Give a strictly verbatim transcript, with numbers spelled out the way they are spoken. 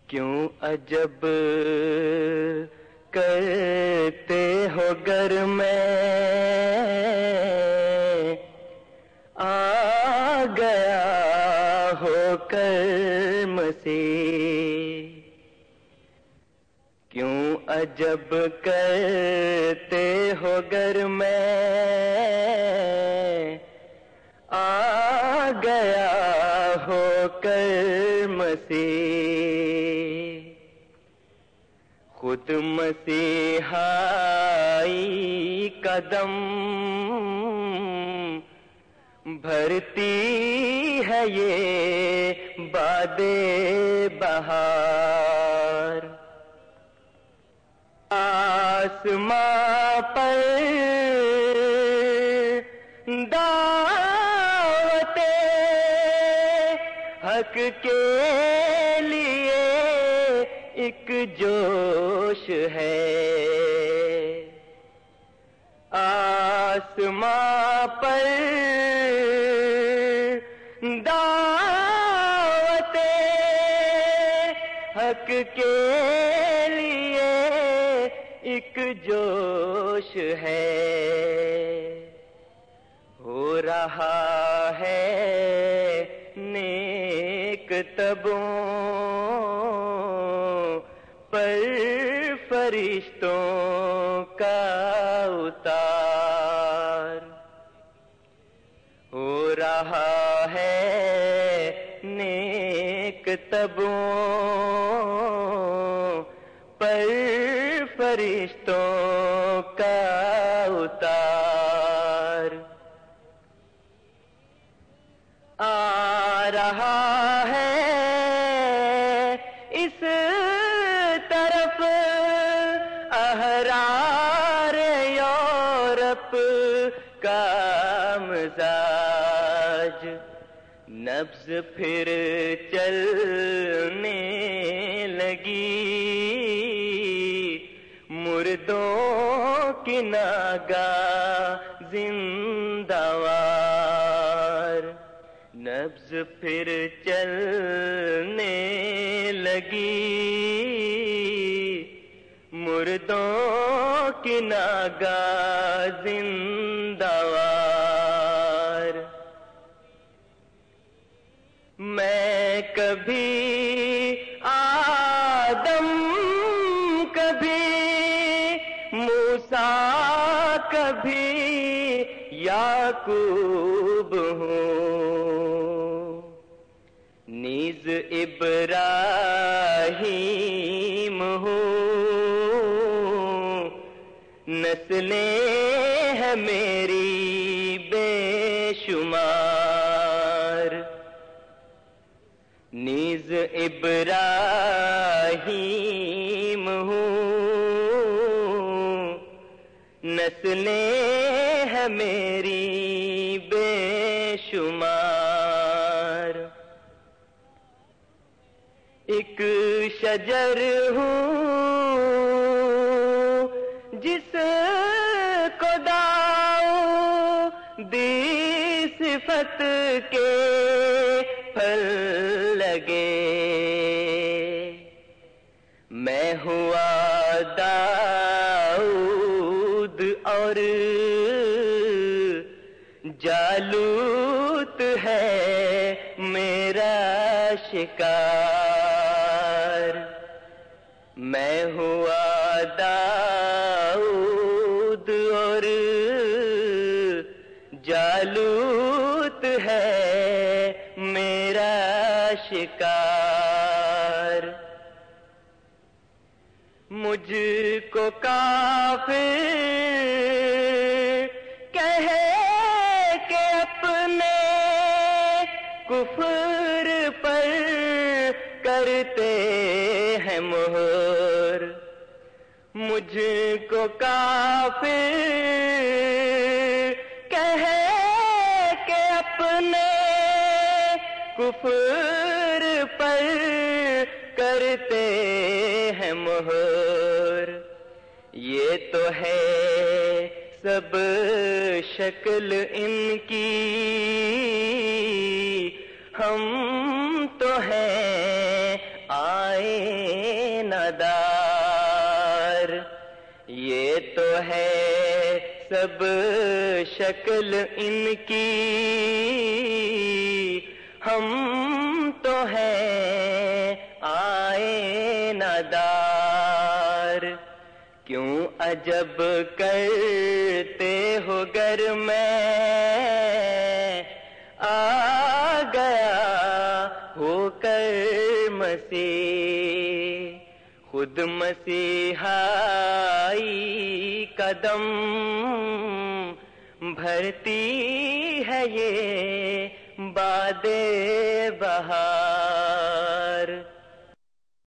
کیوں عجب کرتے ہو گر میں آ گیا ہو کر مسیح، کیوں عجب کرتے ہو گر میں آ گیا ہو کر مسیح، خود مسیحائی قدم بھرتی ہے یہ باد بہار، آسماں پر دعوت حق کے لیے ایک جوش ہے، آسماں پر دعوت حق کے لیے ایک جوش ہے، ہو رہا ہے نیک تبوں پر فرشتوں کا اتار، ہو رہا ہے نیک تبوں پر فرشتوں کا اتار، آ رہا ہے اس طرف احرار یورپ کا مزاج، نبض پھر چلنے لگی مردوں کی ناگاہ زندہ وار، نبض پھر چلنے لگی مردوں کی ناگاہ زندہ وار، میں کبھی آدم کبھی موسیٰ کبھی یعقوب ہوں، نیز ابراہیم ہوں، نسلیں ہیں میری بے شمار، نیز ابراہیم ہوں، نسلیں ہیں میری بے شمار، ایک شجر ہوں جس کو داؤدی صفت کے پھل لگے، میں ہوا داؤد اور جالوت ہے میرا شکار، میں ہوا داؤد اور جالوت ہے میرا شکار، مجھ کو کافر کہے کہ اپنے کفر پر کرتے ہیں مہر، مجھ کو کافر کہے کہ اپنے کفر پر کرتے ہیں مہر، یہ تو ہے سب شکل ان کی، ہم تو ہیں آئے نادار. یہ تو ہے سب شکل ان کی، ہم تو ہیں آئینہ دار. کیوں عجب کرتے ہو گر میں آ گیا ہو کر مسیح، خود مسیحائی قدم بھرتی ہے یہ باد بہار.